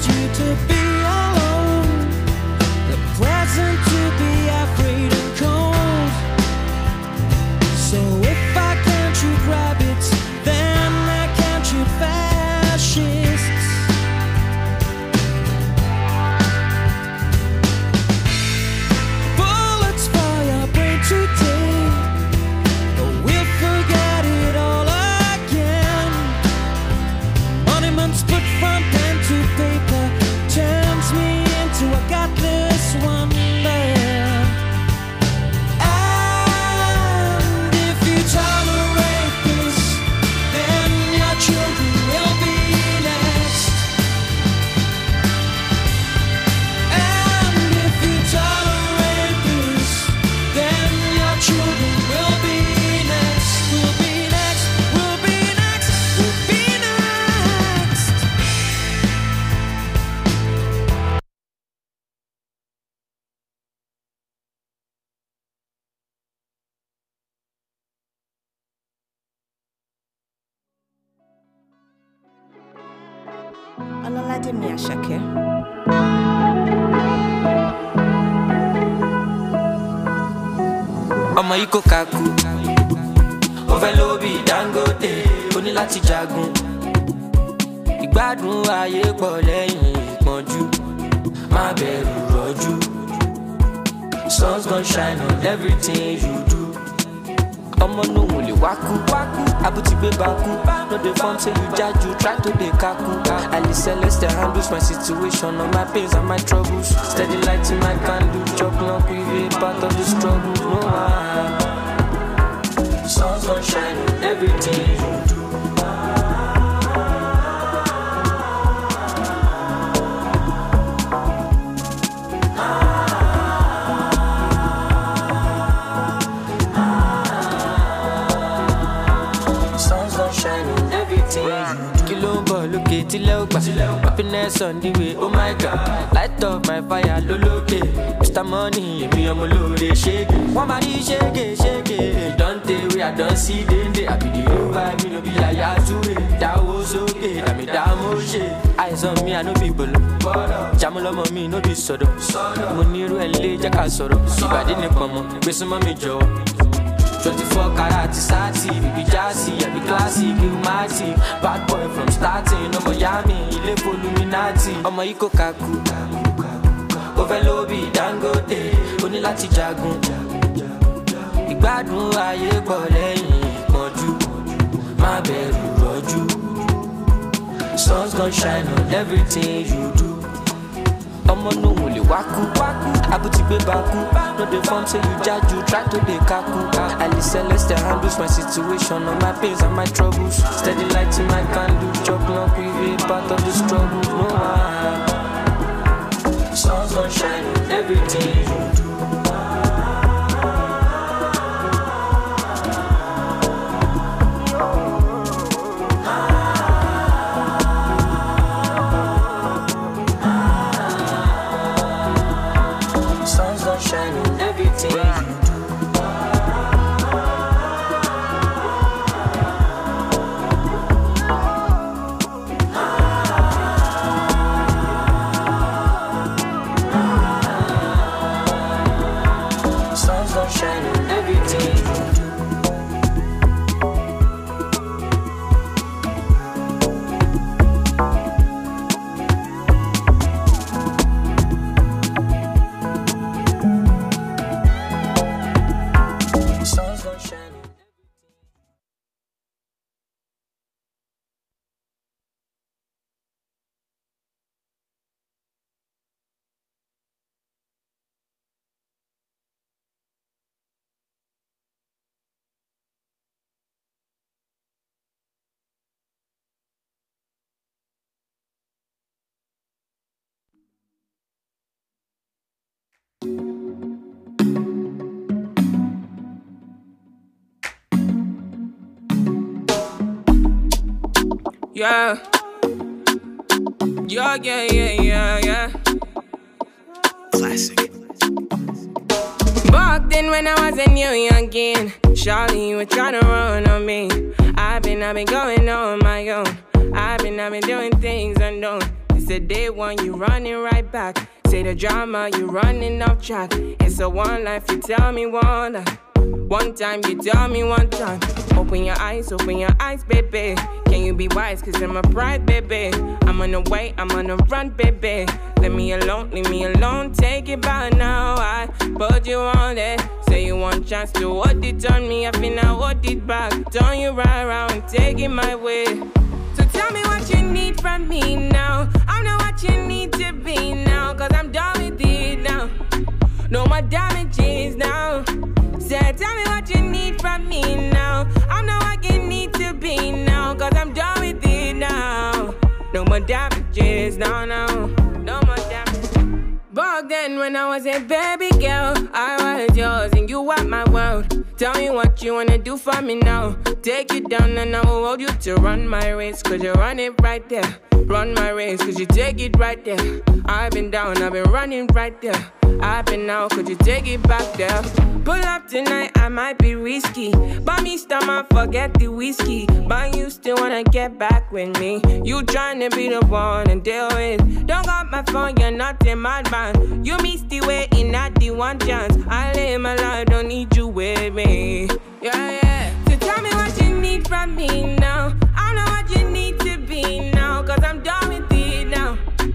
you to be alone, the present to be afraid and cold. So if I can't shoot rabbits, then I can't shoot fascists. Bullets for your brain today, but we'll forget it all again. Monuments put from pen to paper turns me into a godless wonder. And if you tolerate this, then your children will be next. And if you tolerate this, then your children will be next. We'll be next, we'll be next, we'll be next. Ọlọ́ládé mi Àṣàkẹ́. Ọmọ yìí kò kakú, ó fẹ́ lówó bí Dangote, ó ní láti jagun. Ìgbádùn ayé pọ̀ lẹ́yìn ìpọ́njú, má bẹ̀rù rọ́jú. Sun's gonna shine on everything you do. Ọmọ náà ò lè wákú, àbútí gbé bakú. No dey form say you jaju, try to dey kaku. Ali Celeste handles my situation, all my pains and my troubles. Steady lighting my candle, chop long with a part of the struggle. No one. Sun's gonna shine on everything you do. Sun's gonna shine on everything you do. Kilo ball, look at happiness on the way, oh my God. Light up my fire, loloke. Mr. Money, me I'm a load, shake. One body shake, shake. Don't tell we I don't see the I be the over, me no be like Yazoo. That was okay, I mean that motion. Eyes on me, I know people. Jamalo me, no be sodo. Muniru ele jaka soro. Ibadi ne pomo, beso mami jo. 24 karat sati, baby jazzy, I be classy, Illuminati. Bad boy from starting, no Miami, ile for Illuminati. Ọmọ yìí kò kakú, ó fẹ́ lówó bí Dangote, ó ní láti jagun. Ìgbádùn ayé pọ̀ lẹ́yìn ìpọ́njú, má bẹ̀rù rọ́jú. Sun's gonna shine on everything you do. Ọmọ náà ò lè wákú, àbútí gbé bakú. No dey form say you jaju, try to dey kaku. Ali Celeste handles my situation, all my pains and my troubles. Steady lighting my candle, chop long with a part of the struggle. No one. Sun's gonna shine on everything you do. Sun's gonna shine on everything you do. Sun's gonna shine on everything you do. Sun's gonna shine on Yeah. Yeah. Classic. Back then when I was a new youngin', Charlie, you were tryna run on me. I've been going on my own. I've been doing things unknown. This the day one, you running right back. Say the drama, you running off track. It's a one life, you tell me one life. One time, you tell me one time. Open your eyes, baby. Can you be wise, cause I'm a pride, baby. I'm on the way, I'm on the run, baby. Leave me alone, take it by now. I put you on it. Say you want chance to hold it on me, I finna hold it back. Turn you right around, take it my way. So tell me what you need from me now. I know what you need to be now, cause I'm done with it now. No more damages now. Say, tell me what you need from me now. I know what you need to be now, cause I'm done with it now. No more damages, no more damages. Back then when I was a baby girl, I was yours and you were my world. Tell me what you wanna do for me now. Take you down and I will hold you to run my race, cause you run it right there. Run my race, cause you take it right there. I've been down, I've been running right there. I've been out, could you take it back there? Pull up tonight, I might be risky. Buy me stomach, forget the whiskey. But you still wanna get back with me. You tryna be the one and deal with. Don't got my phone, you're not a madman. You missed the way in not the one chance. I live my life, don't need you with me. Yeah. So tell me what you need from me now. I know what you need to be now, cause I'm done with it now.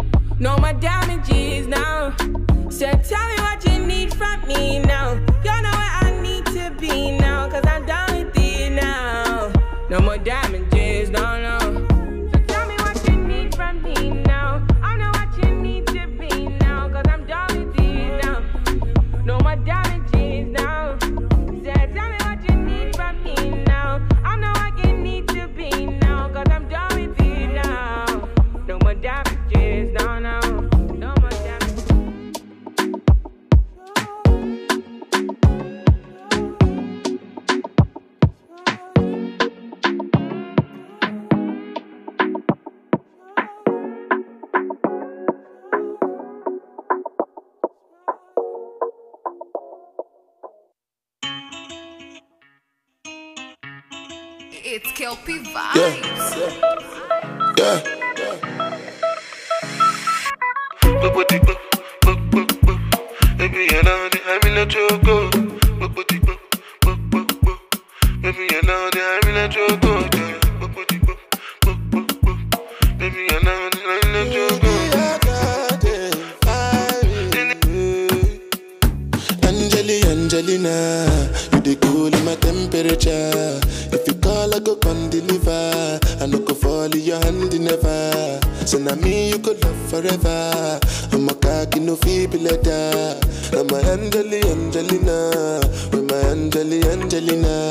No more damages now. So tell me what you need from me now. You know where I need to be now, cause I'm done with it now. No more damages, no. So tell me what you need from me now. I know what you need to be now, cause I'm done with it now. No more damages now. So tell me what you need from me now. I know what you need to be now, cause I'm done with it now. No more damages, no. No more damages. It's Kelpie Vibes. Yeah. Baby, you know that I'm in a choco. Baby, you know that I'm in a choco. Baby, you know that I'm in a choco. Angelina, you the cool in my temperature. If you call, I go come deliver. I no go fall in your hand never. So now me you could love forever. I'm a cocky no feeble letter. I'm a Angelina, with my Angelina.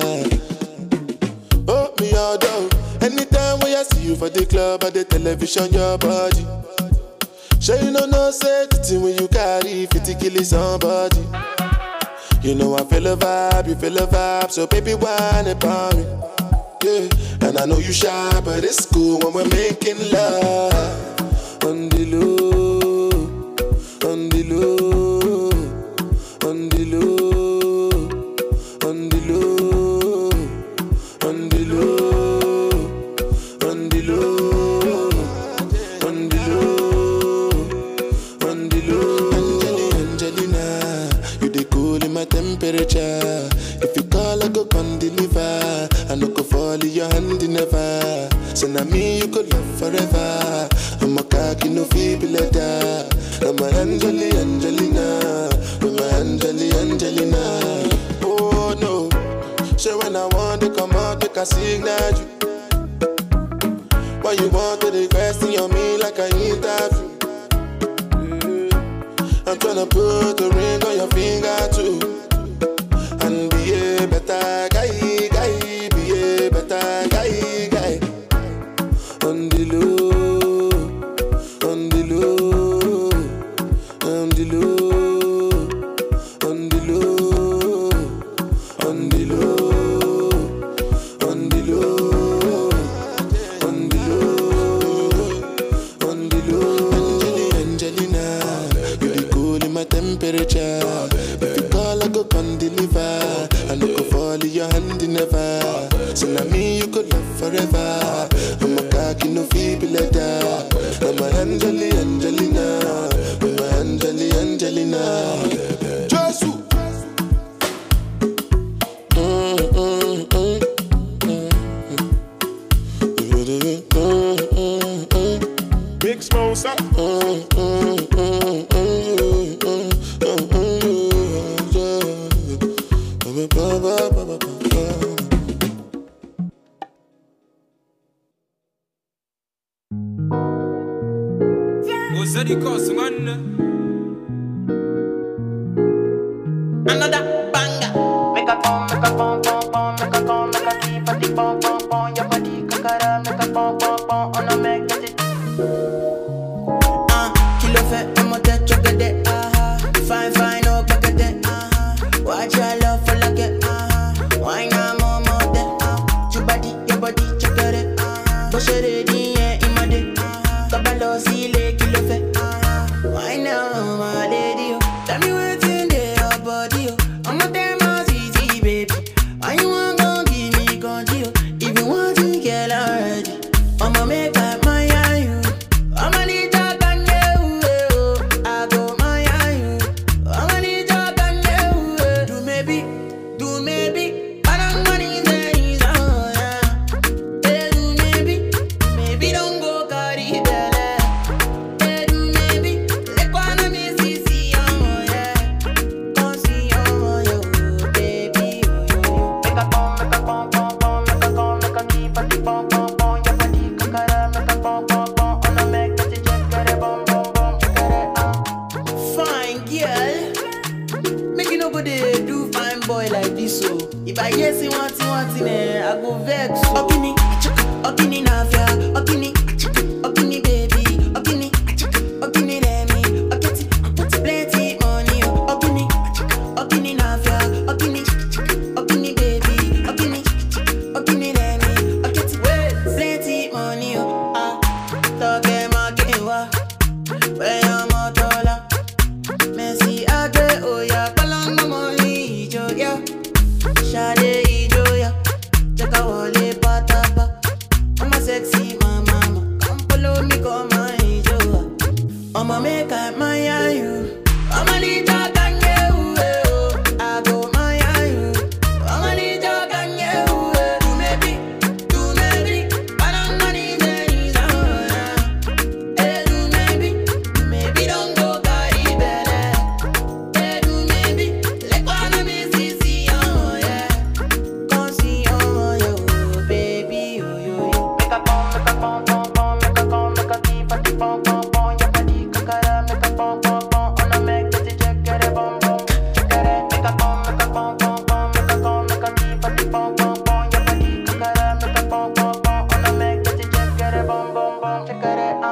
Oh me all down. Anytime when I see you for the club or the television, your body. Sure you know say the thing when you carry 50 kill somebody. You know I feel a vibe, you feel a vibe, so baby whine about me. Yeah, and I know you shy, but it's cool when we're making love. On the low, on the low, on the low, on the low, on the low, on the low, on the low, on the low. Angelina, you the cool in my temperature. If you call, I go come deliver. I no go fall in your hand never. So now me you could love forever. I'm a cocky no feeble letter. I'm a Angelina, with my Angelina. Oh no, so when I want to come out, make a signal you. Why you want to request on me like I interview? I'm tryna put a ring on your finger too. And be a better guy, be a better guy. On the low, on the low, on the low, on the low, on the low, on the low, on the low, on the low. Angelina, you be cool in my temperature. If you call, I go come deliver. I no go fall in your hand never. So now me you could love forever. I'm a back, you know, feel like that. I'm my Angelina. I'm my Angelina. Jesus. Big Smosa. Another banger. Make a pom, make a pom, pom, pom, make a pom, make a keep a deep pom, pom, pom. Your body kakara, make a pom, pom, pom, on a make it. Kilo fait, I'm a touch of the fine, fine, oh, back at it. Watch your love for like it. Why not more, your body, check it. Push it in, yeah, in my day. Kabalo, see, kilo fait. Why now, my lady? Tell me what's in there, your body. I'm a damn easy, baby. Why you want to give me control? If you want to get already, I'ma make up my you. I'ma need talk and you. I go my you. I'ma need talk and you. Do maybe. But I'm money days, oh yeah. Hey, do maybe don't go carry belly. Hey, do maybe, let go on me see, oh yeah. Come see, oh yo, baby, oh. Make a pom, make a pom, pom, pom, make a pom, make a keep a deep pom, pom, pom. Your body kakara, make a pom, pom, pom, on a make it check it, bom, bom, bom, check it, Fine girl, make you nobody do fine boy like this, so if I hear say want man, I go vex. Okini, Okini Navia, Okini, baby, Okini, let me, Okiti, put plenty money, Okini, Navia, Okini, baby, Okini, let me, Okiti, plenty money, talk market, where your motola, Messi, Age, oh yeah, Palang, money, yeah. Shade ijoya, cheka wale patapa. I'm a sexy mama, come follow me, come my ijoya. I'ma make up my you. I'ma need talk and you. I go my you. I'ma need talk and you. Do maybe, but I'm money days, oh yeah. Hey, do maybe don't go carry belly. Hey, do maybe, let go on me see, oh yeah. Come see, oh yo, baby, oh yo. Make a pom, make a pom, pom, pom, make a pom, make a keep a deep pom, pom, pom. Your body kakara, make a pom, pom, pom, on a make it check it, bom, bom, check it. Make a pom, make a pom, pom, pom, make a pom, make a keep a deep pom, pom, pom. Your body kakara, make a pom, pom, pom, on a make it check it, bom, bom, bom, check it,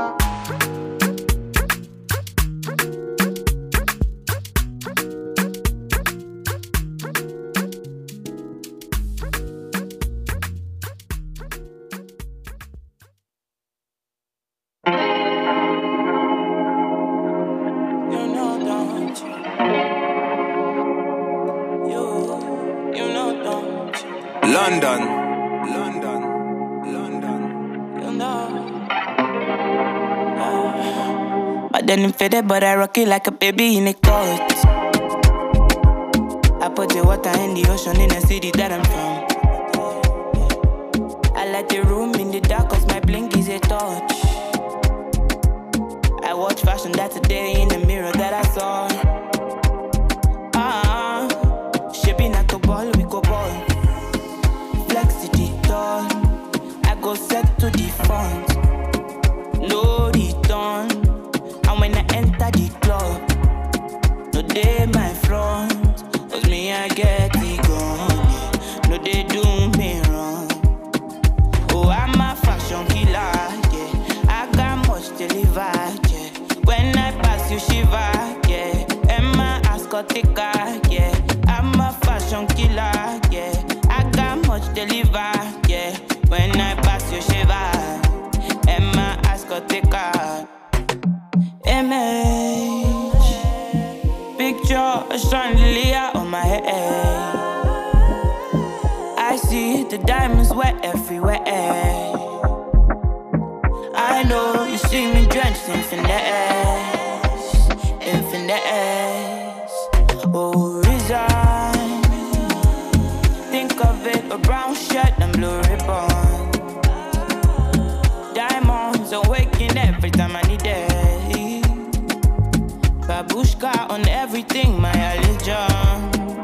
You know, don't you? You know, don't you? London. You know. But then I'm faded, but I rock it like a baby in a coat. I put the water in the ocean in the city that I'm from. I light the room in the dark cause my blink is a torch. I watch fashion that today in the mirror that I saw. Shaping like a ball, we go ball. Flex the door, I go set to the front. No return, and when I enter the club, no day my front. Cause me I get it gone, no they do me wrong. Oh, I'm a fashion killer, yeah. I got much to live at, yeah. When I pass you shiver, yeah. And my ass got thicker, yeah. I'm a fashion killer, yeah. I got much to live at, yeah. When I pass you shiver, and my ass got thicker. Image, picture a chandelier on my head. I see the diamonds wet everywhere. infinite. Oh, resign. Think of it, a brown shirt and blue ribbon. Diamonds awaken every time I need it. Babushka on everything, my allegiance.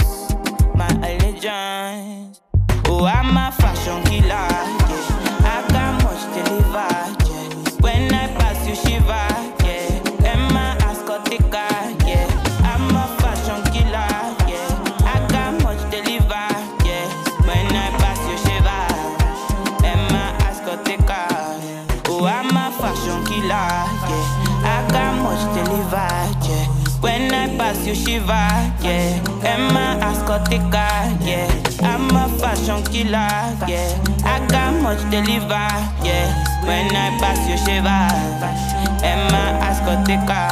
Oh, I'm a fashion killer, yeah. I got much to deliver, yeah. When I pass you, shiver, yeah. And my ass got thicker, yeah. I'm a fashion killer, yeah. I got much to deliver, yeah. When I pass you, shiver, and my ass got thicker. Oh, I'm a fashion killer, yeah. I got much to deliver, yeah. When I pass you, shiver, yeah. And my ass got thicker, yeah. I'm a fashion killer, yeah. I got much to deliver, yeah. When I pass you, shiver, and my ass got thicker.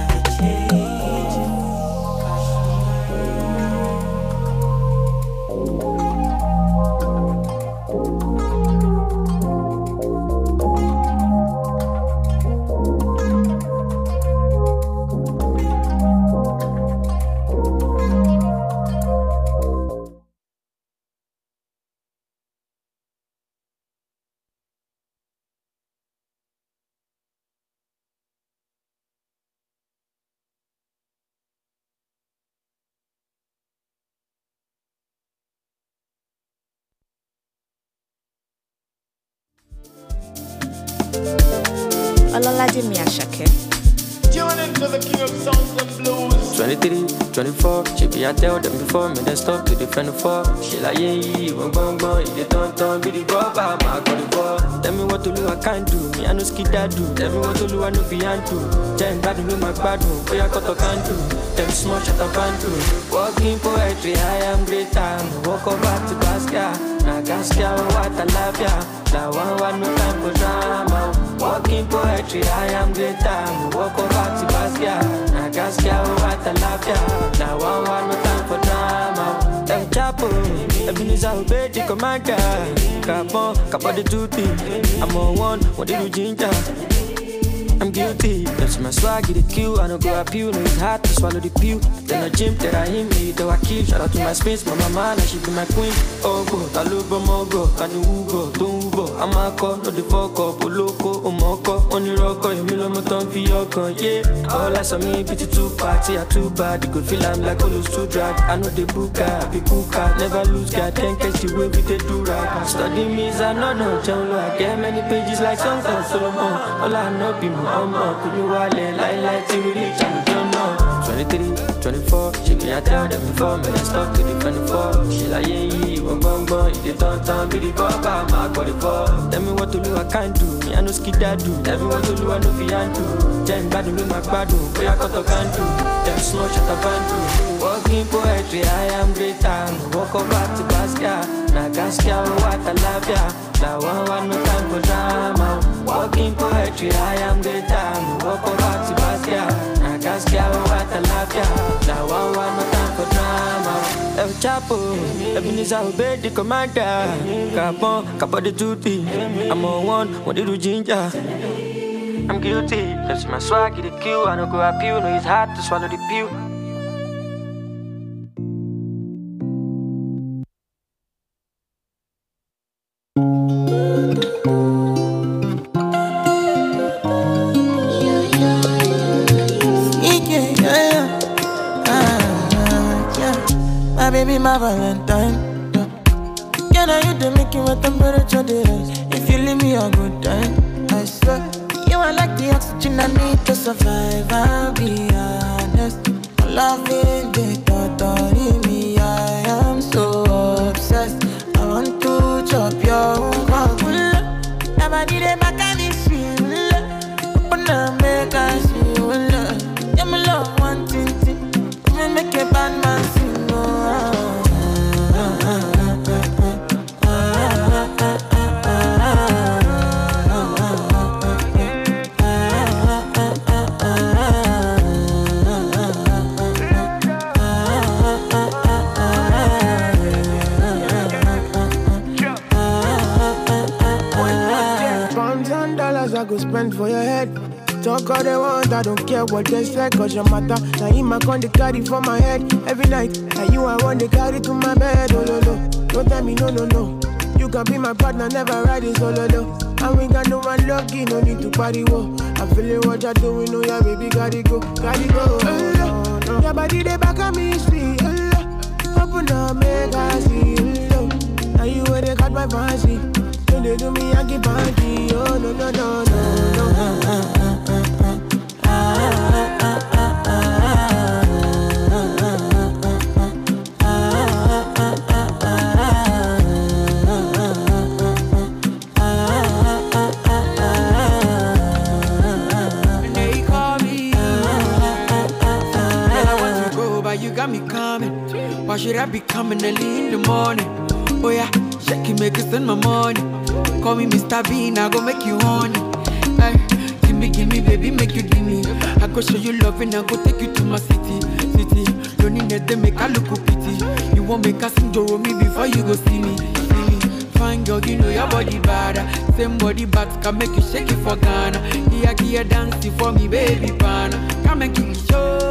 Ololade Miyashake. Tune into the king of songs and blues. 23, 24, she be I tell them before me, then stop to defend the fall. She like, yeah, one bang bang, if they don't, be the rubber, my God, the ball. Tell me what to do, I can't do, me I know skid that do. Tell me what to do, I know beyond do. Then bad with my bad room, boy I got to can do. Them small shut up and do. Walking poetry, I am greater. Walk over to Gaskia, na Gaskia, what I love ya. Now one no time for drama. Walking poetry, I am greater. Walk over to Basquiat, na Gaskia, what I love ya. Now one no time for drama. Them chapo, Ebenezer obey the commander. Capon, Capo the duty. I'm on one, what did you ginger? I'm guilty, that's my swag, the queue. I don't go up you, no it's hard to swallow the pill. Then I gym, then I hit me, though I kill. Shout out to my space, my mama, now she be my queen. Oh go, Taluba Mogo, Kanu Ugo, Tumbo, Amako, no the fuck up, Oloko, Omoko, Only Rocko, Emilio Moton, Fioko, yeah. All I saw me, pity too party, I too bad. You could feel I'm like Olos too drag. I know the booker, be cooker, never lose, God, can't catch the way we they do right. Study me, I know, John Lo, I get many pages like songs of Solomon. All I know be more. Could you wallet like till we reach and we don't know. 23, 24, she be I tell them before me, then stop to defend the fall. She like, yeah, one bang bang, if they don't, be the baba, my God, the fall. Tell me what to do, I can't do, me I know skid that do. Tell me what to do, I know beyond do. Then bad with my bad room, boy I got to can do. Them small shut up and do. Walking poetry, I am greater. Walk over to Basquiat, na Gaskia, what I love ya. Now one no time for drama. Walking poetry, I am greater. Walk over to Basquiat, na Gaskia, what I love ya. Now one no time for drama. El Chapo, Ebenezer obey the commander. Capon, Capo the duty. I'm on one, what did you ginger? I'm guilty, that's my swag, the queue. I don't go up you, no it's hard to swallow the pill. My baby, my Valentine. Can I you to make you what temperature is? If you leave me a good time, I swear. You are like the oxygen I need to survive. I'll be honest. Loving the thought of me, I am so obsessed. I want to chop your heart. Never did it back at this shit. Open up, make us see. Yeah, my love, one thing. Make a bad man sing. $1,000 I go spend for your head. talk all they want, I don't care what they say, cause your matter. Now in my con, they carry for my head every night. Now you I want, they carry to my bed, oh no no. Don't tell me no no no. You can be my partner, never riding solo though. And we got no one lucky, no need to party, whoa. I'm feeling what you're doing, oh yeah, baby, gotta go, gotta go. No. Your body, they back at me, sweet, open up, make I see, now you where they got my fancy. Don't they do me, I keep panty, oh no, no, no, no. You got me coming. Why should I be coming early in the morning? Oh yeah, shake it, make it spend my money. Call me Mr. Bean, I go make you honey. Ay, give me, baby, make you give me. I go show you love and I go take you to my city. Don't need that, they make I look pity. You won't make us sing Joro me before you go see me. Fine girl, you know your body bad. Same body but can make you shake it for Ghana. Here, dancing for me, baby, pana. Come and give me show.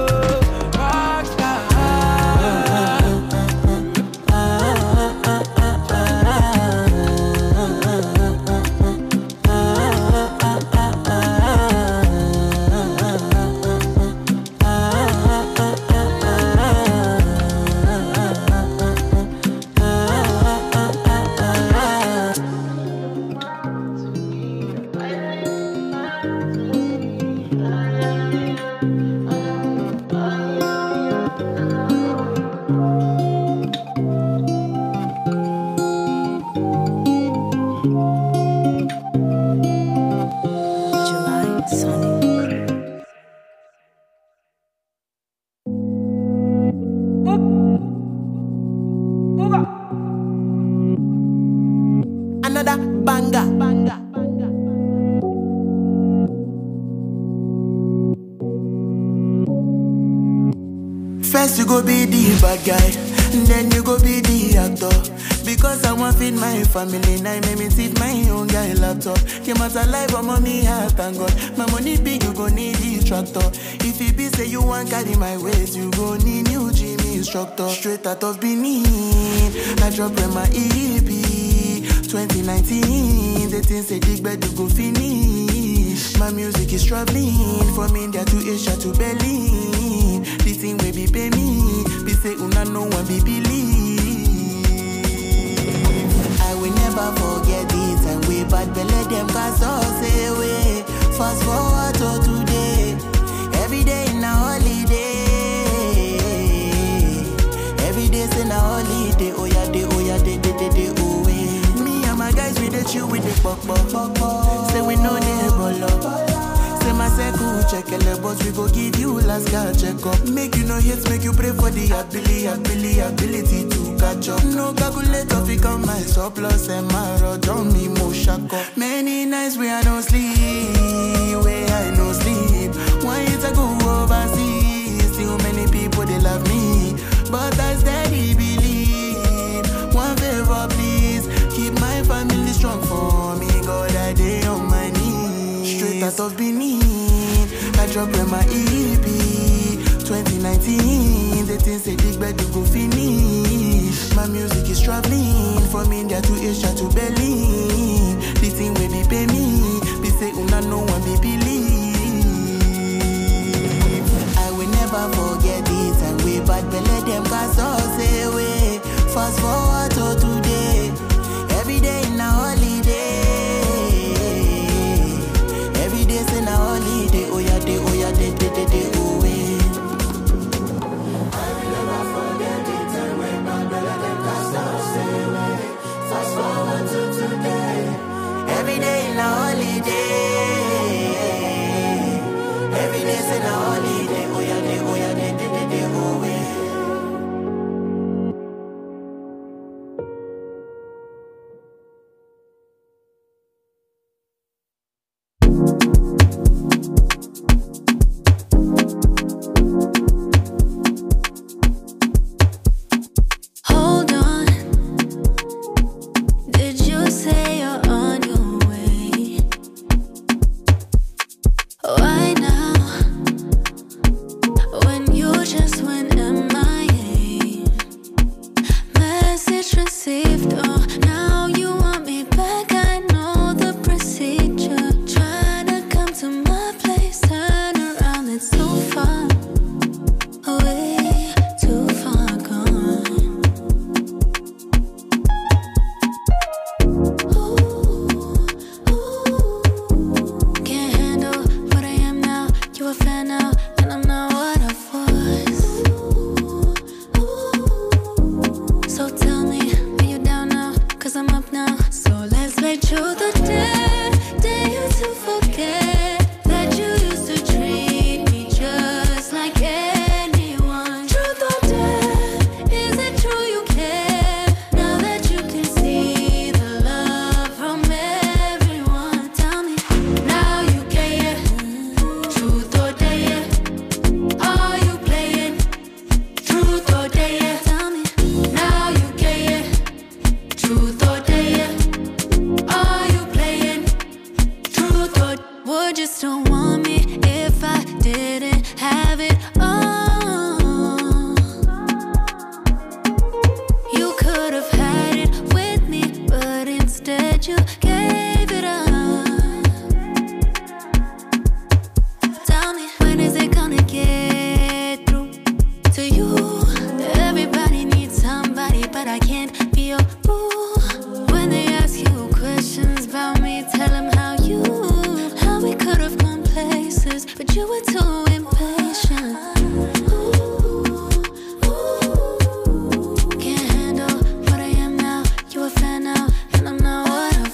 First you go be the bad guy, then you go be the actor. Because I want feed my family, now make me feed my own guy laptop. You must alive, but mommy have thank God. My money big, you go need the tractor. If you be say you want carry my weight, you go need new gym instructor. Straight out of Benin, I drop in my EP 2019. The things say dig bed you go finish. My music is traveling from India to Asia to Berlin. This thing will be pay me, be say una no one be believe. I will never forget this and we bad belly them cast us away. Fast forward to today, every day in a holiday. Every day's in a holiday, oh yeah, day, oh yeah. Me and my guys, we the chill with the pop. Say we know they ball. Say my circle, check it, but we go give you last guy check up. Make you no hate, make you pray for the ability to catch up. No calculator, fi come my surplus and my road on me, mo shako. Many nights where I don't sleep, Why is I go overseas? Still many people, they love me, but I steady believe. One favor, please, keep my family strong for me. God, I day on my knees. Straight out of Benin, I drop in my EP 2019. The things say dig bed you go finish. My music is traveling from India to Asia to Berlin. The thing will be pay me, be say una no one be believe. I will never forget this and we bad belly them cast us away. Fast forward to today, every day in a holiday. Every day's in a holiday, oh yeah, day, oh yeah, day, oh yeah. I will never forget it and we bad belly them cast us away. Fast forward to today, every day in a holiday. Every day's in a holiday, oh yeah, day, oh yeah, day, oh yeah. or just don't want me if I didn't have it all. You could have had it with me, but instead you gave it up. Tell me, when is it gonna get through to you? Everybody needs somebody, but I can't be your boo. When they ask you questions about me, tell them how we could have gone places, but you were too impatient. Can't handle what I am now. You a fan now, and I'm not what I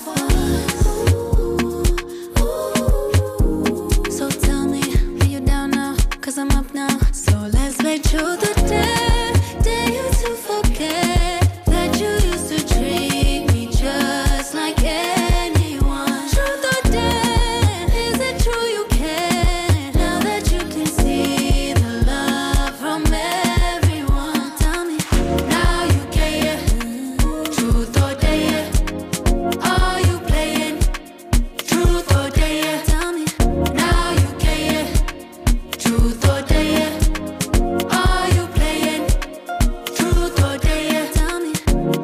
was. So tell me, are you down now? 'Cause I'm up now. So let's make truth or dare you to forget that you used to treat me just like anyone. Truth or dare, is it true you care? Now that you can see the love from everyone. Tell me, now you care. Truth or dare, are you playing? Truth or dare, tell me, now you care. Truth or dare, are you playing? Truth or dare, tell me.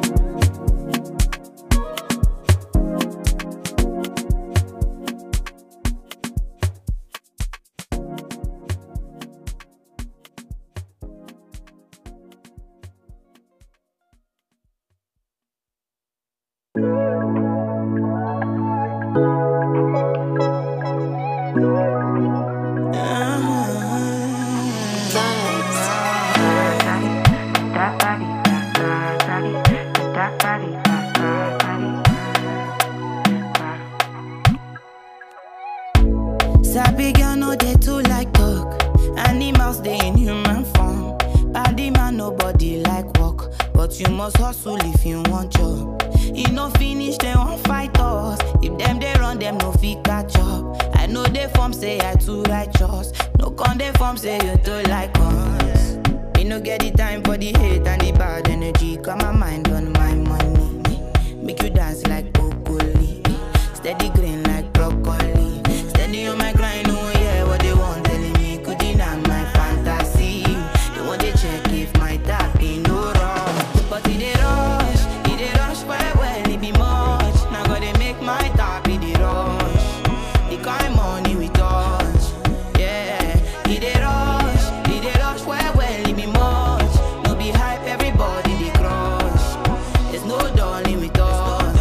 Sabi girl no dey too like talk. Animals dey in human form. Body man nobody like work, but you must hustle if you want job. E no finish dem wan fight us. If dem dey run dem no fit catch up. I know dey form say I too righteous. No con dey form say you too like us. Me no get the time for the hate and the bad energy. Got my mind on my money. Make you dance like broccoli. Steady green like broccoli. Steady on my grind, oh yeah, what they want telling me could deny my fantasy. They want to check if my tap ain't no wrong. But it dey rush well, it be much. Now gotta make my tap in the rush. The kind money we touch, yeah. It dey rush well, it be much. No be hype, everybody they crush. There's no darling with us.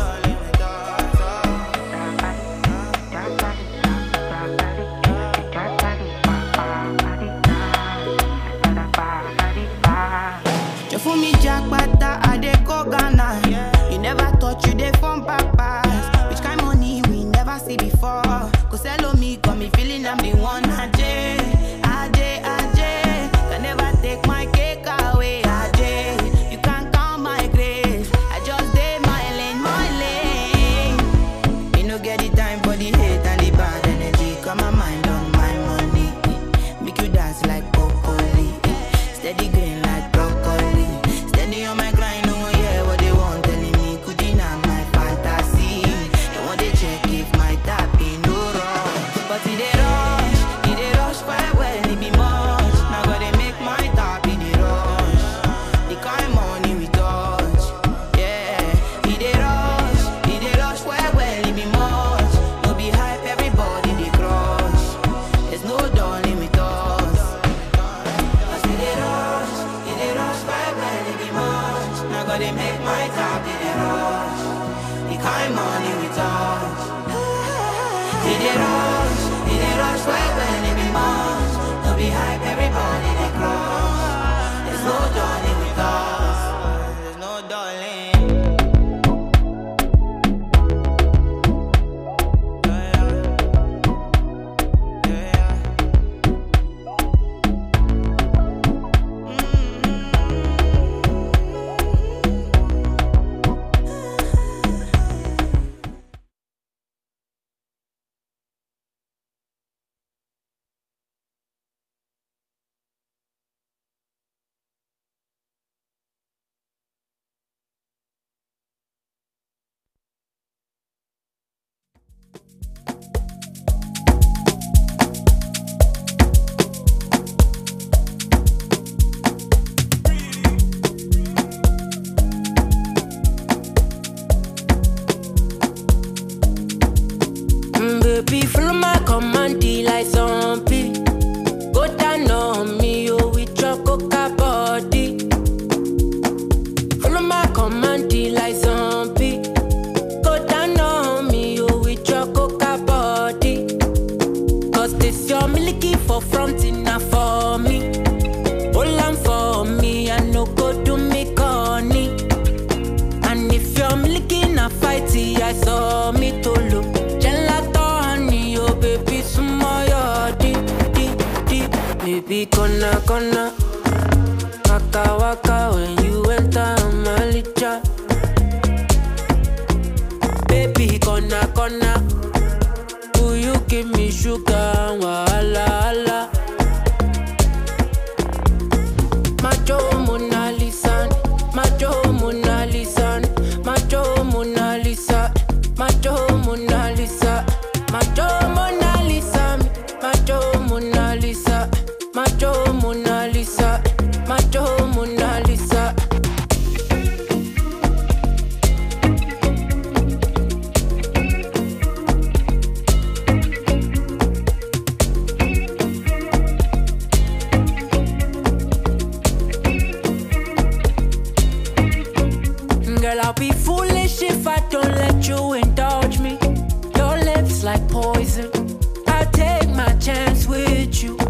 You fool me jackpata, I dey go Ghana. You never thought you dey from papas. Which kind money we never see before? Cause hello me, got me feeling I'm the one. Ajay, can never take my cake away. Ajay, you can't count my grace. I just did my lane. Me no get the time for the hate and the bad energy. Got my mind on my money. Make you dance like broccoli. Steady green like broccoli. Steady on my grind, oh yeah, what they want telling me could deny my fantasy. They want to check if my tap ain't no wrong. But it dey rush well, it be much. Now gotta make my tap in the rush. The kind money we touch, yeah. It dey rush well, it be much. No be hype, everybody they crush. There's no darling with us. Cause it dey rush well, it be much. Now gotta make my tap in the rush. The kind money we touch. It dey rush well, it be much. No be hype, everybody they crush. There's no darling with us. There's no darling. Baby, follow my command, like zombie. Go down on me, oh, with your coca body. Follow my command, like zombie. Go down on me, oh, with your coca body. Cause this your milky for front enough for me. Hold on for me, I no go do me corny. And if you're milky na fighty, I saw me to look. Baby, kona, waka, waka, when you enter my licha. Baby, kona, will you give me sugar, wala, ala. Macho Mona Lisa, macho Mona Lisa, macho Mona Lisa, macho Mona Lisa, macho Mona Lisa, macho Mona Lisa. Macho Mona Lisa, macho Mona Lisa. Girl, I'll be foolish if I don't let you indulge me. Your lips like poison. I'll take my chance with you.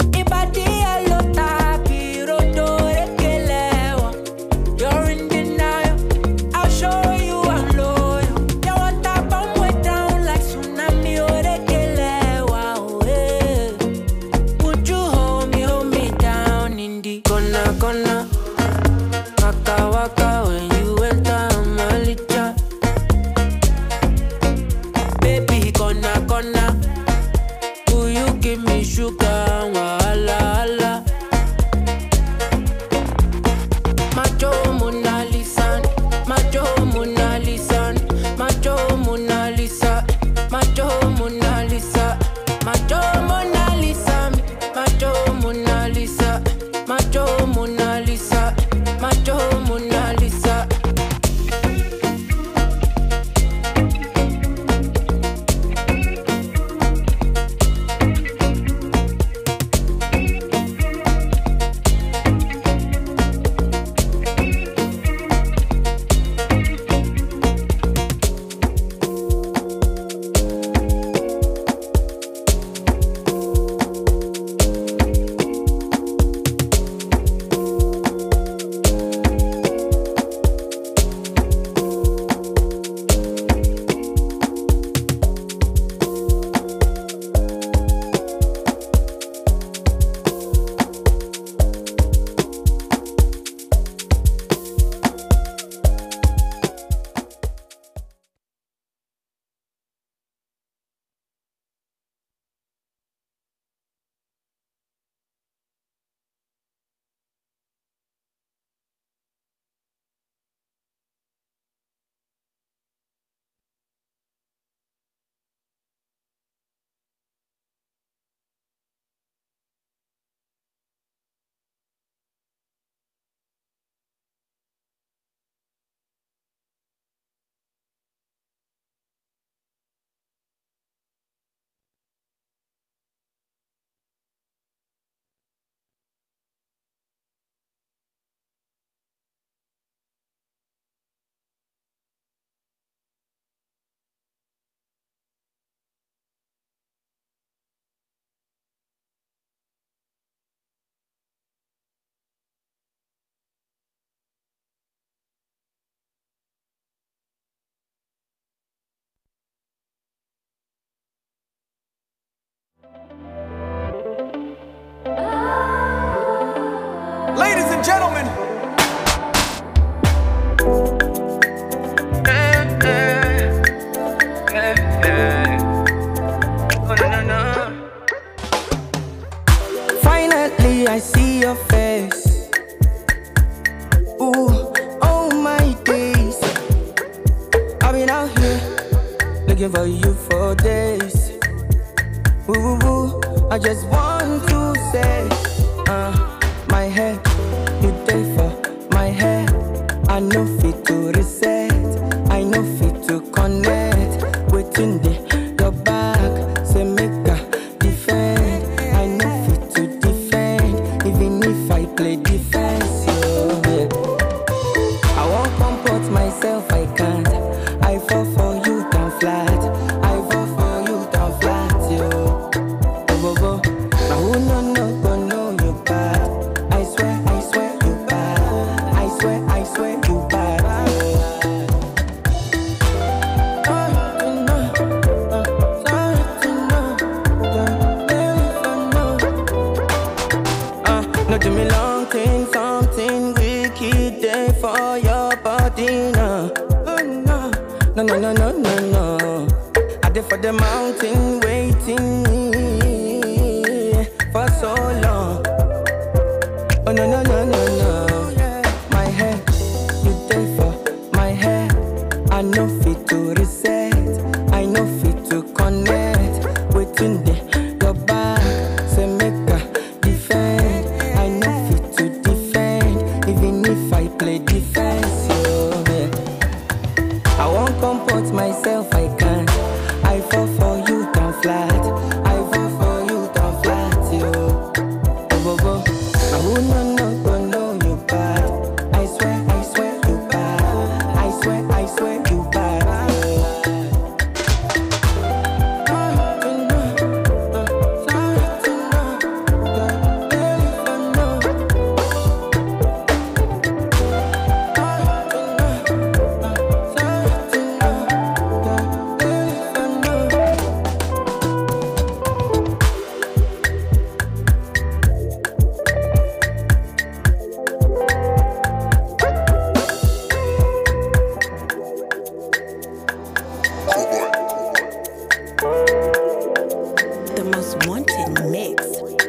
You're in denial, I'll show you I'm loyal. You want that bomb way down like tsunami or the kelewa. Would you hold me down in the gonna waka waka when you enter my licha. Baby, gonna will you give me sugar, wala ala. Macho Mona Lisa, macho Mona Lisa, macho Mona Lisa, macho Mona Lisa, macho Mona Lisa, macho Mona Lisa, macho Mona Lisa, macho Mona Lisa. Ladies and gentlemen, finally I see your face. Ooh, oh my days, I've been out here looking for you for days. Ooh, I just want to say, my head, you day for my head. I know fit to reset, I know fit to connect. Waiting there, your back, the most wanted mix.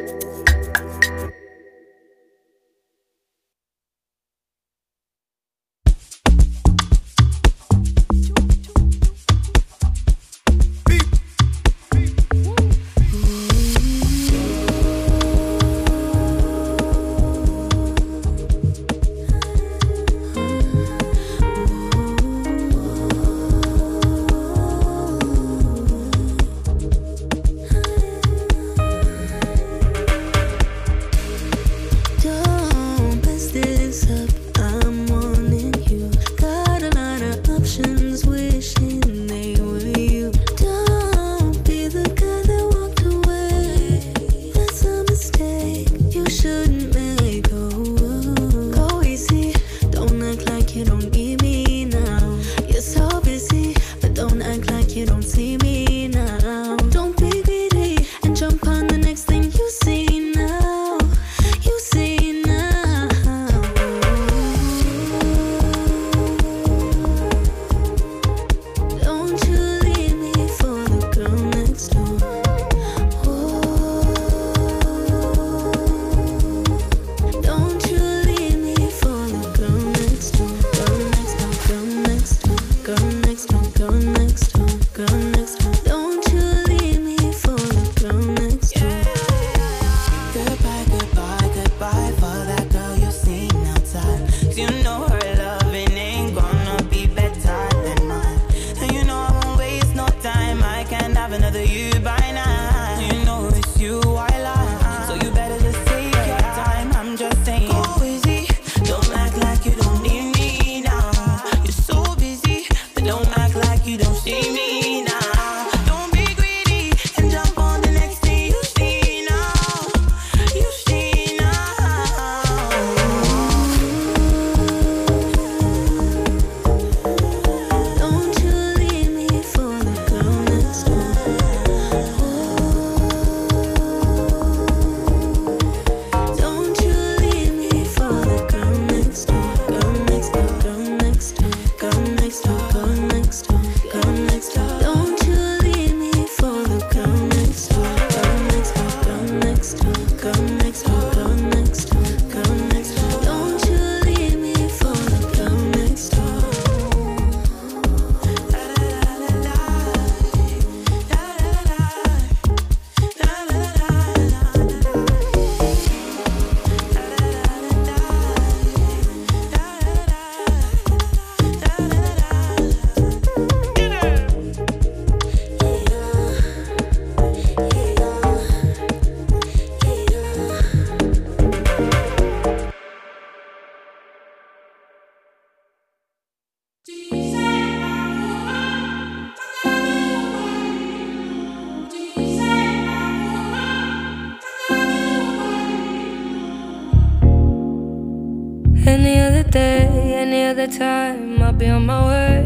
Time I'll be on my way.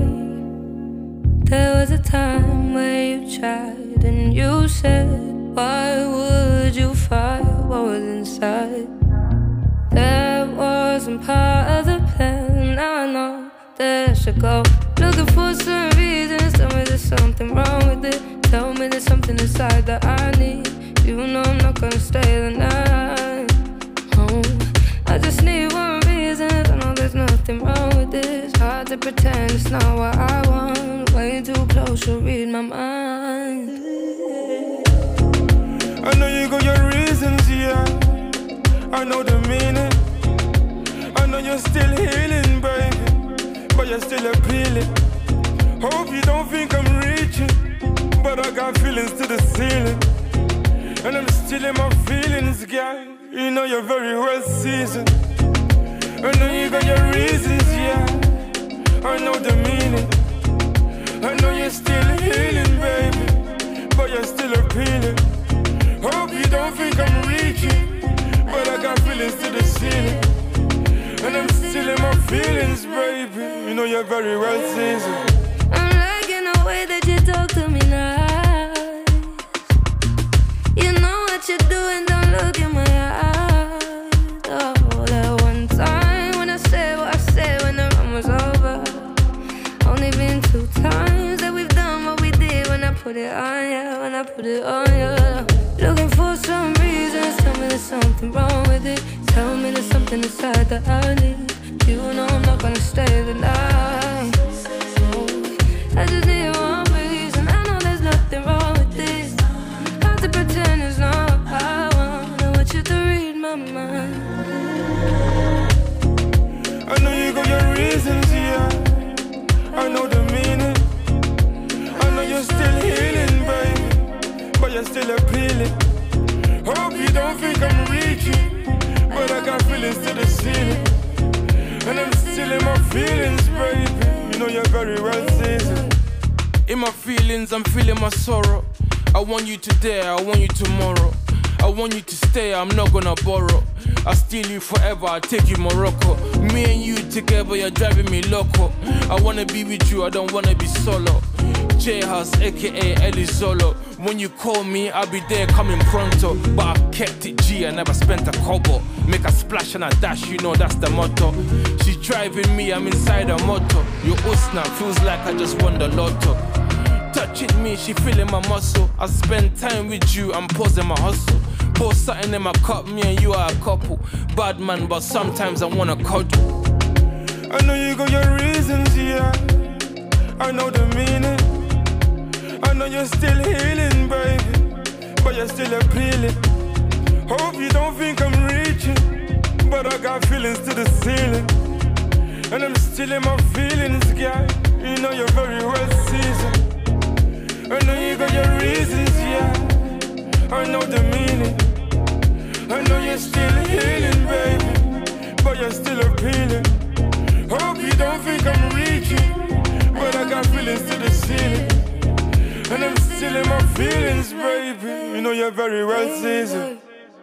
There was a time where you tried and you said, why would you fight what was inside? That wasn't part of the plan. Now I know that I should go looking for some reasons. Tell me there's something wrong with it. Tell me there's something inside that I need. You know I'm not gonna stay the night. Oh, I just need one reason. I know there's nothing wrong with this. Hard to pretend it's not what I want. Way too close, you'll read my mind. I know you got your reasons, yeah. I know the meaning. I know you're still healing, baby, but you're still appealing. Hope you don't think I'm reaching, but I got feelings to the ceiling. And I'm still in my feelings, girl. You know you're very well seasoned. I know you got your reasons, yeah. I know the meaning. I know you're still healing, baby, but you're still appealing. Hope you don't think I'm reaching, but I got feelings to the ceiling. And I'm still in my feelings, baby. You know you're very well seasoned. I'm liking the way that you talk to me nice. You know what you're doing, don't look in my eyes. Oh, that one time when I said what I said when the run was over. Only been 2 times that we've done what we did when I put it on ya, when I put it on ya. Looking for some reasons, tell me there's something wrong with it. Tell me there's something inside that I need. You know I'm not gonna stay the night. I just need one reason. I know there's nothing wrong with this. Hard to pretend it's not what I want. I want you to read my mind. I know you got your reasons, yeah. I know the meaning. I know you're still healing, baby, but you're still appealing. Hope you don't think I'm reaching, but I got feelings to the ceiling. And I'm still in my feelings, baby. You know you're very well seasoned. In my feelings, I'm feeling my sorrow. I want you today, I want you tomorrow. I want you to stay, I'm not gonna borrow. I steal you forever, I take you Morocco. Me and you together, you're driving me loco. I wanna be with you, I don't wanna be solo. J-House, aka Elizolo. When you call me, I'll be there coming pronto. But I kept it G, I never spent a kobo. Make a splash and a dash, you know that's the motto. She's driving me, I'm inside a motor. Your Usna feels like I just won the lotto. Touching me, she feeling my muscle. I spend time with you, I'm pausing my hustle. Pour something in my cup, me and you are a couple. Bad man, but sometimes I wanna cuddle. I know you got your reasons, yeah. I know the meaning. I know you're still healing, baby, but you're still appealing. Hope you don't think I'm reaching, but I got feelings to the ceiling. And I'm still in my feelings, girl. You know you're very well seasoned. I know you got your reasons, yeah. I know the meaning. I know you're still healing, baby, but you're still appealing. Hope you don't think I'm reaching, but I got feelings to the ceiling. And I'm still in my feelings, baby. You know you're very well seasoned.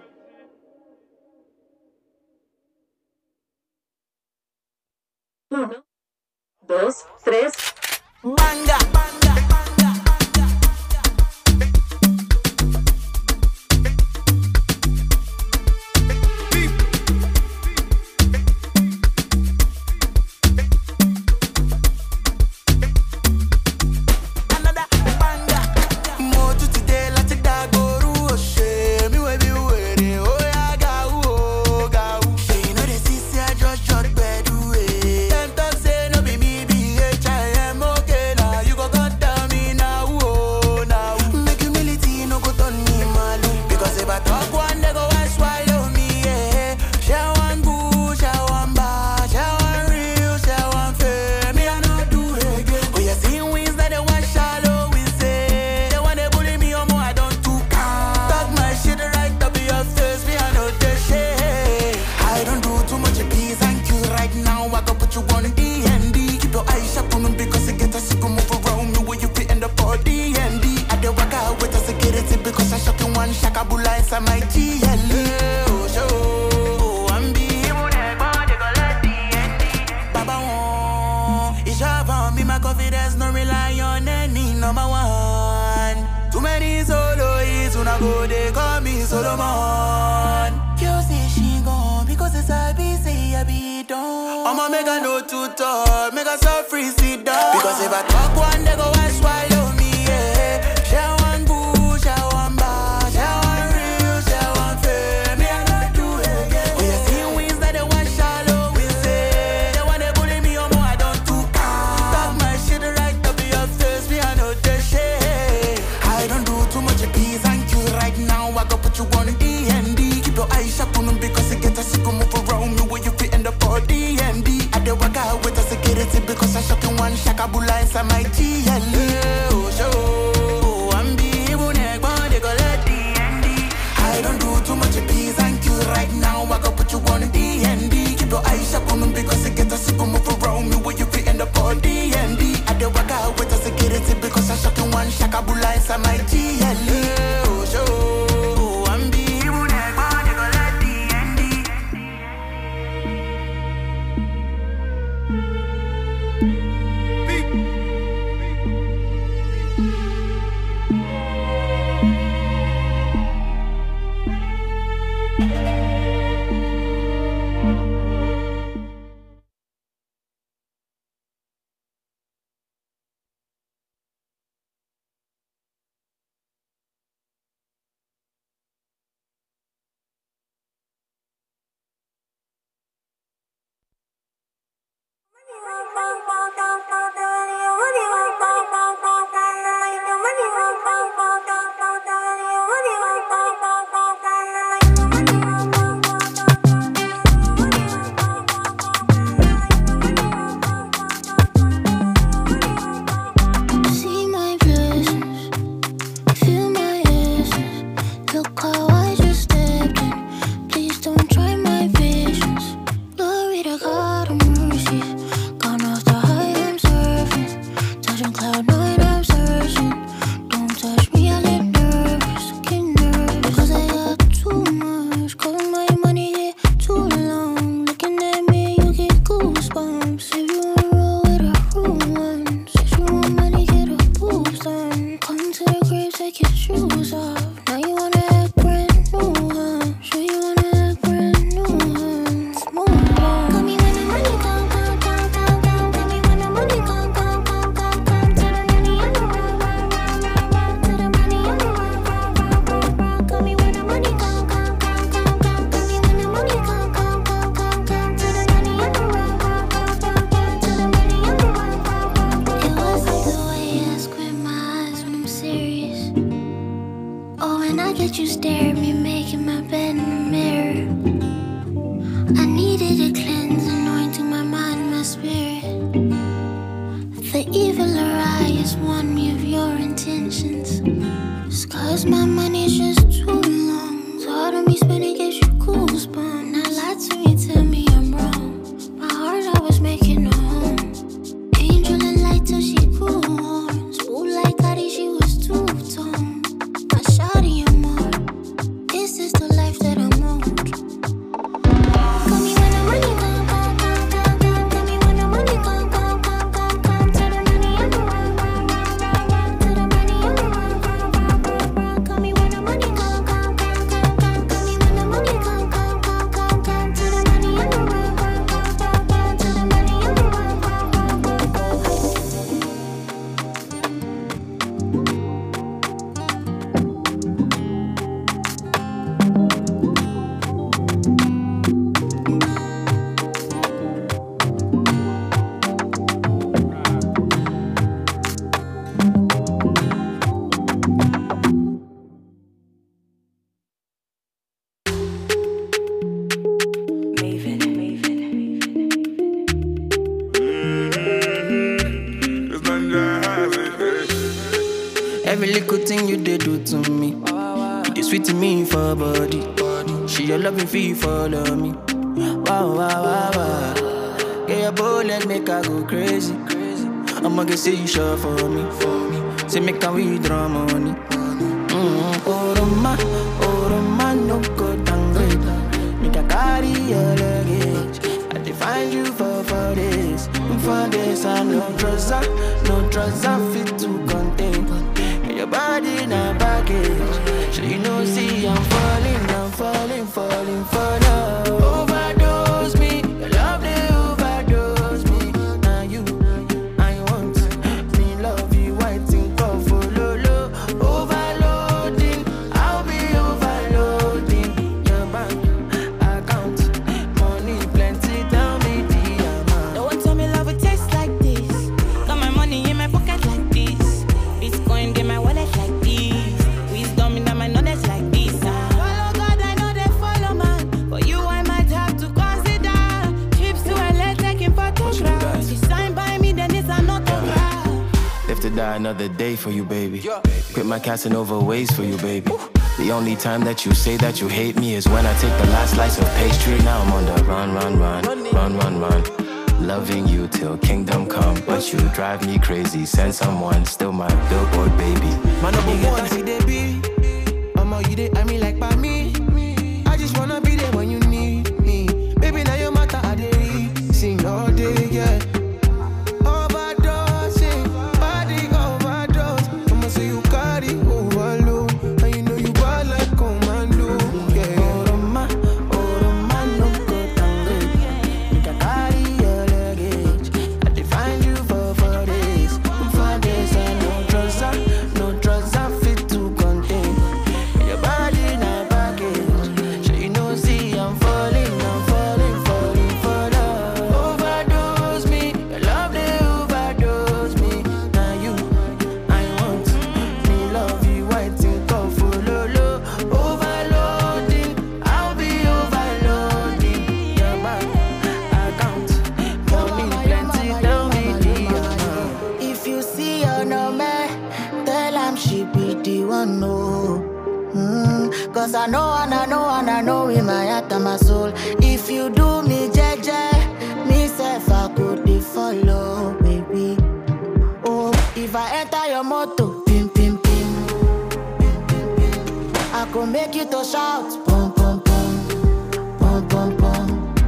Uno, dos, tres. Banga. I'ma make a no too tall, make a so free sit down. Because if I talk one, they go and swallow me, yeah. Share one boo, share one bar, share one real, share one fair. Me I not do it again. Oh, you see wins that they want shallow, we say. They want to bully me, oh, more I don't do. Talk my shit right up in your face, me I know the shit. I don't do too much peace and you right now. I go put you on D&D. Keep your eyes shut on them because it get a sick move around me where you fit in the body. I work out with the security because I'm shocking one shakabula inside my GLE. Oh, show. I'm being they go let D&D. I don't do too much peace and you right now. I go put you on D&D. Keep your eyes shut on them because it get a sick move around me where you fit in the body. I work out with the security because I'm shocking one shakabula inside my GLE. Oh, show. shoes off. Now you wanna act brand new, huh? Sure you wanna act brand new, huh? Smooth on. Call me when the money come. Call me when the money come. To the money and the rock. To the money and the rock. Call me when the money come. Call me when the money come. To the money and the rock. To the money and the rock. It was like the way I squint my eyes when I'm serious. Oh, and I get you stare at me, making my bed in the mirror. I needed a cleanse, anointing my mind, my spirit. The evil eyes warn me of your intentions. Just 'cause my money's just too long. So hard on me spending gives you goosebumps. Now lie to me, tell me I'm wrong. My heart I was making a home. Angel and light till she grew warm. Spool like Cardi, she was two-tone. I shot you more. This is the life that I'm on. Call me when the money come. Call me when the money come. To the money and the rock. To the money and the rock. Call me when the money come. Call me when the money come. To the money and the rock. To the money and the rock. Every little thing you did do to me, you did sweet to me for body. She your loving fee follow me. Wow, wow, wow, wow. Get your bullet, make her go crazy. I'ma get say you sure for me. Say make her withdraw money. Oh, Roma, no go downgrade. Make her carry your luggage. I define you for days. For days, I no trouser fit to contain. Your body in a package. So you know, see, I'm falling for love. Overdose me, your love they overdose me. Now you, I want me love you, waiting for follow. Overloading, I'll be overloading. Your bank account, money plenty, tell me the amount. Don't tell me love would taste like this. Got my money in my pocket like this. Bitcoin in my wallet like this. Wisdom in my knowledge like this. Follow God, I know they follow man. For you, I might have to consider trips to LA taking photographs. You sign by me, then it's an autograph. Live to die another day for you, baby. Quit my Casanova ways for you, baby. The only time that you say that you hate me is when I take the last slice of pastry. Now I'm on the run. Loving you till kingdom come, but you drive me crazy. Send someone, still my billboard baby. My number one, see they be. I'm all you did, I mean like by me. I just wanna be there when you need me. Baby, now your matter, I did sing all day, yeah. Overdosing, body overdose. I'ma say you carry overload. And you know you bad like commando, yeah. Oroma, no go downgrade. Make a carry your luggage. I define you for days. For days, and no trouser fit to contain. Your body in a package. So you know, see, I'm falling for love. Overdose me, your love they overdose me. Now you, I want me love you, waiting for follow. Overloading, I'll be overloading. Your bank account, money plenty, tell me the amount. If you see her no man, tell him she be the one, no. 'Cause I know in my heart and my soul. If you do me jeje, me self I could be follow, baby. Oh, if I enter your motor, pim pim pim, I could make you to shout, pum pum pum, pum pum pum.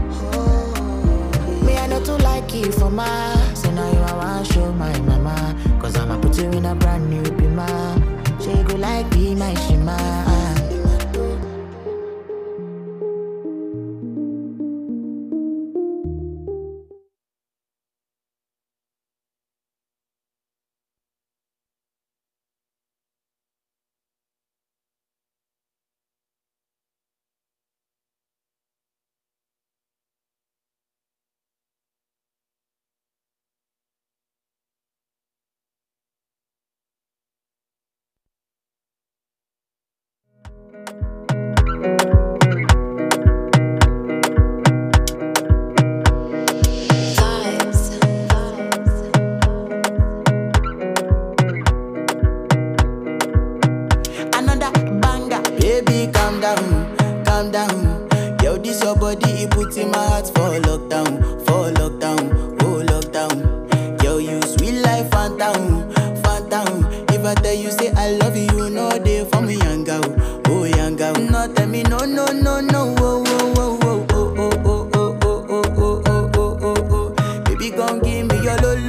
Me I know to like you for my, so now you I want show my mama. 'Cause I'ma put you in a brand new bima. She go like me. calm down. Yo, this your body, it puts in my heart for lockdown, oh lockdown. Yo, you sweet life, phantom. If I tell you say I love you, you know they for me, young girl, oh young girl. No, tell me no, oh, baby, come give me your lo.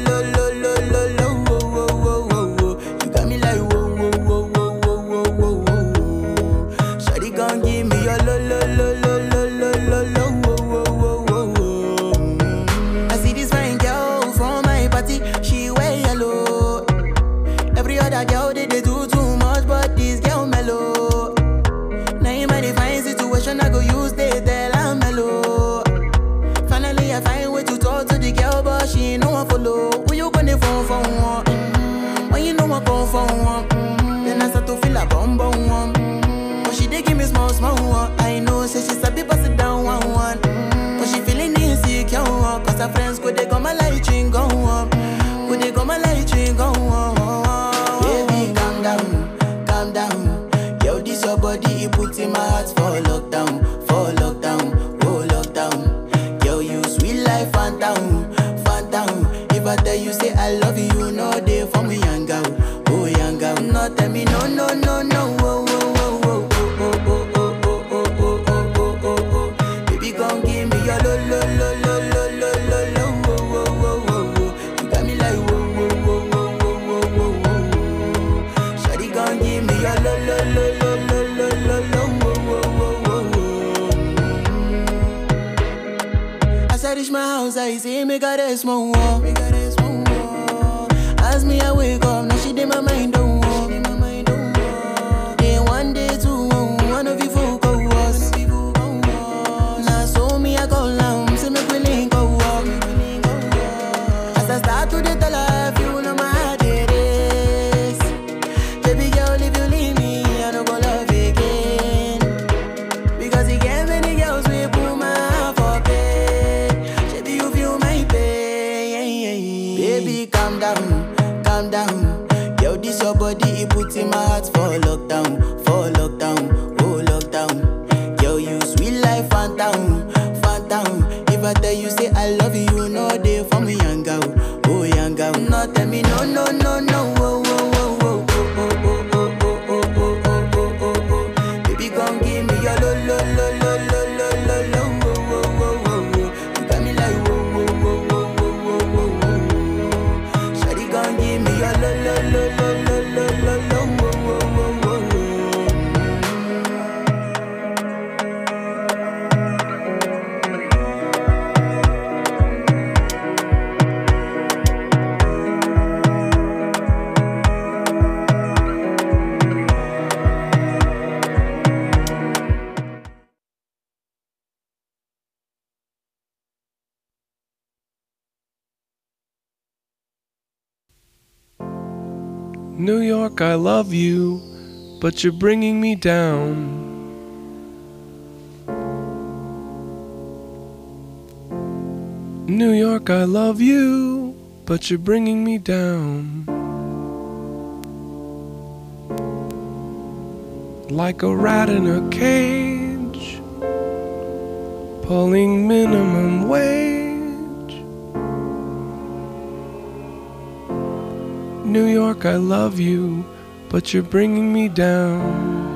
You got me like whoa. Shawty, come give me your lo. I see this fine girl from my party, she wear yellow. Every other girl they do too much, but this girl mellow. Now in my divine situation, I go use they tell I'm mellow. Finally I find way to talk to the girl, but she ain't no one follow. Who you gonna phone for one? When you know I come for one, then I start to feel a bum one. But she dey give me small one. I know say she's a bit pass it down one. But she feeling insecure, cause her friends could they come my light ring go on. Could they come my light ring go on. Baby, calm down. Yo, this your body, it puts in my heart for lockdown, oh lockdown. Yo, you sweet life, phantom. If I tell you say I love you, you know they for me, young girl, oh young girl. No, tell me no, oh. Baby, come give me your lo. You got me like whoa. Shawty, come give me your lo. As I reach my house, I see me got a small wall. As me I wake up, now she did my mind don't walk. Then one day two, one of you folk go was. Now so me I go down, see me willing go walk. As I start to the life, you know my heart it is. Baby girl, if you leave me, I don't go love again. Because you get many girls we put my heart for bed. Baby, you feel my pain. Baby, calm down. Yo, this your body, it puts in my heart for lockdown, oh lockdown. Yo, you sweet life, phantom. If I tell you say I love you, you know they for me, young girl, oh young girl. No, tell me no, oh. Baby, come give me your lo. You got me like whoa. Shawty, come give me your lo. New York, I love you, but you're bringing me down. New York, I love you, but you're bringing me down. Like a rat in a cage, pulling minimum wage. New York, I love you, but you're bringing me down.